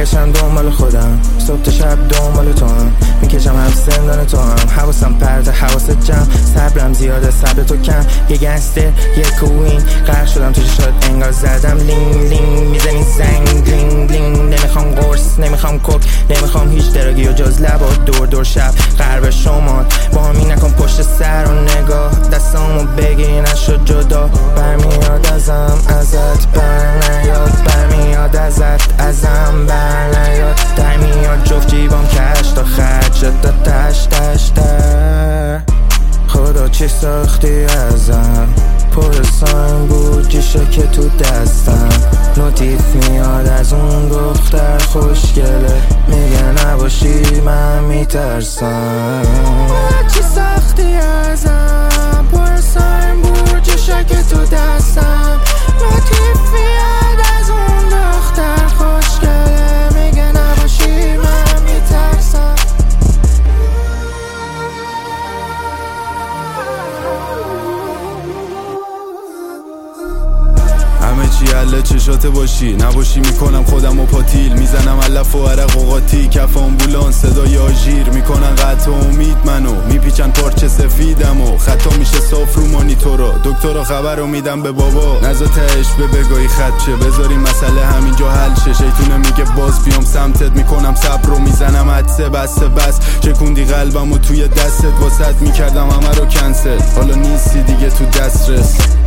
میگشم دنبال خودم، صبح تا شب دنبال تو هم، میکشم هم زندان تو هم. حواسم پرته حواست جمع، صبرم زیاده صبر تو کم. یه گنگستر یه کوین، غرق شدم تو شاد انگار زدم لینگ لینگ. میزنی زنگ لینگ لینگ. نمیخوام قرص نمیخوام کوک نمیخوام هیچ درگی و جز لبا دور شب غرب شما. با همی نکن پشت سر و نگاه، دستامو بگی نشد جدا. برمیاد ازت بر نیاد، برمیاد ازم بر نیاد. در میاد جفت جیبام کش تا خرج شد تا تش خدا چی ساختی ازم، پر ساین بود جیشه که تو دستم. نوتیف میاد از اون دختر خوشگله، میگه نباشی من میترسم. چی ساختی ازم، پر ساین بود جیشه که تو دستم. نوتیف میاد از اون دختر خوشگله، میگه نباشی من میترسم. همه چی حله چشاته باشی نباشی، میکنم خودم و پاتیل. میزنم علف و عرق و قاطی، کف آمبولانس صدای آژیر. میکنن قطع امید منو، میپیچن پارچه سفیدم و خطا میشه صاف رو مانیتورا. دکترا خبر رو میدم به بابا، نزا تهش به بگاهی خط شه. بذاریم مسئله همینجا حل شه. شیطونه میگه باز بیام سمتت، میکنم صبر رو میزنم عدسه بسته بس. شکوندی قلبم و توی دستت، واسط میکردم همه رو کنسل. حالا نیستی دیگه تو دسترس.